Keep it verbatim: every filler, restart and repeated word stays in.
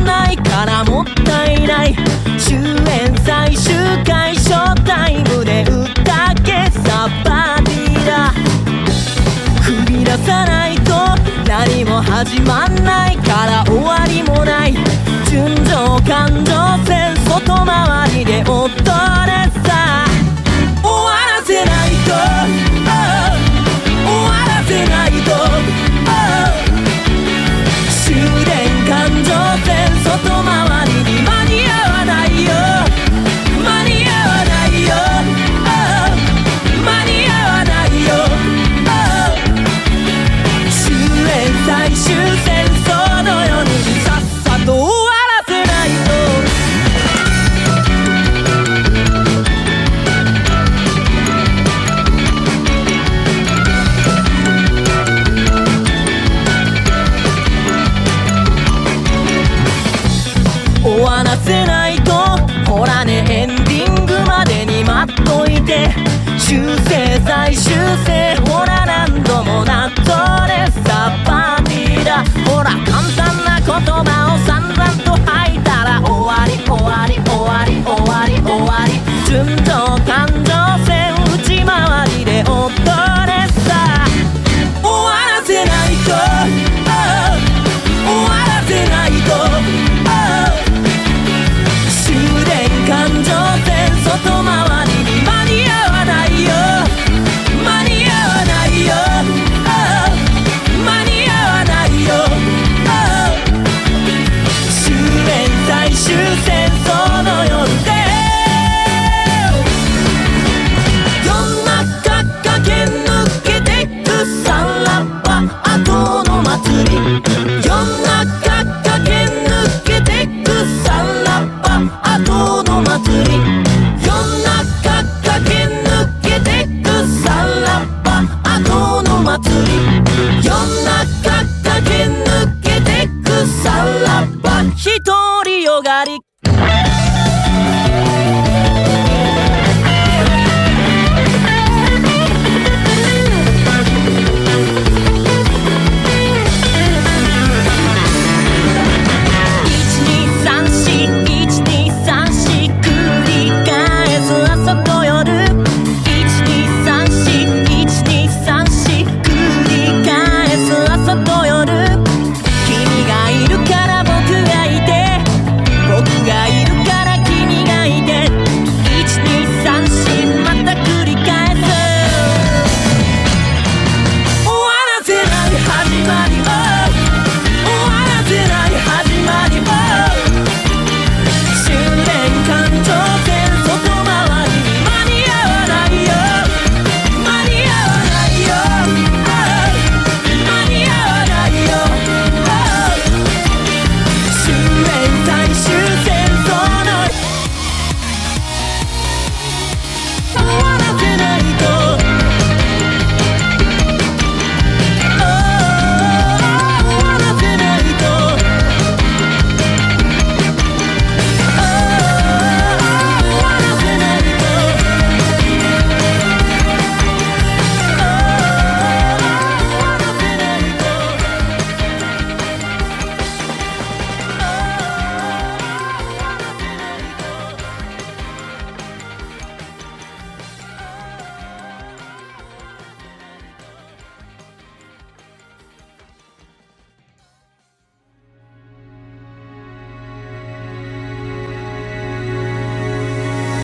んないからもったいない。終演最終回ショータイムで歌けサバディだ。踏み出さないと何も始まんないから終わりもない。純情感情線外回りで踊れさ。終わらせないと、oh、終わらせないと、oh、終電感情線外回りに間に合わないよ、間に合わないよ、oh、間に合わないよ、oh、終演最終戦争の夜にさっさと終わらせないと。終わらせないと、ほらねエンディングまでに待っといて。修正再修正、ほら何度もなっとれサバディだ。ほら簡単な言葉を散々と吐いたら終わり終わり終わり終わり終わり。純情感情線内回りで踊れさ。終わらせないと、oh、終わらせないと、oh、終電感情線外回りに間に合わないよ、間に合わないよ、oh、間に合わないよ、oh、終電最終戦争の夜で夜中駆け抜けてくさらば後の祭り。夜中駆け抜けてくさらば後の祭り。夜中駆け抜けてくさらば後の祭り。夜中駆け抜けてくさらば一人よがり。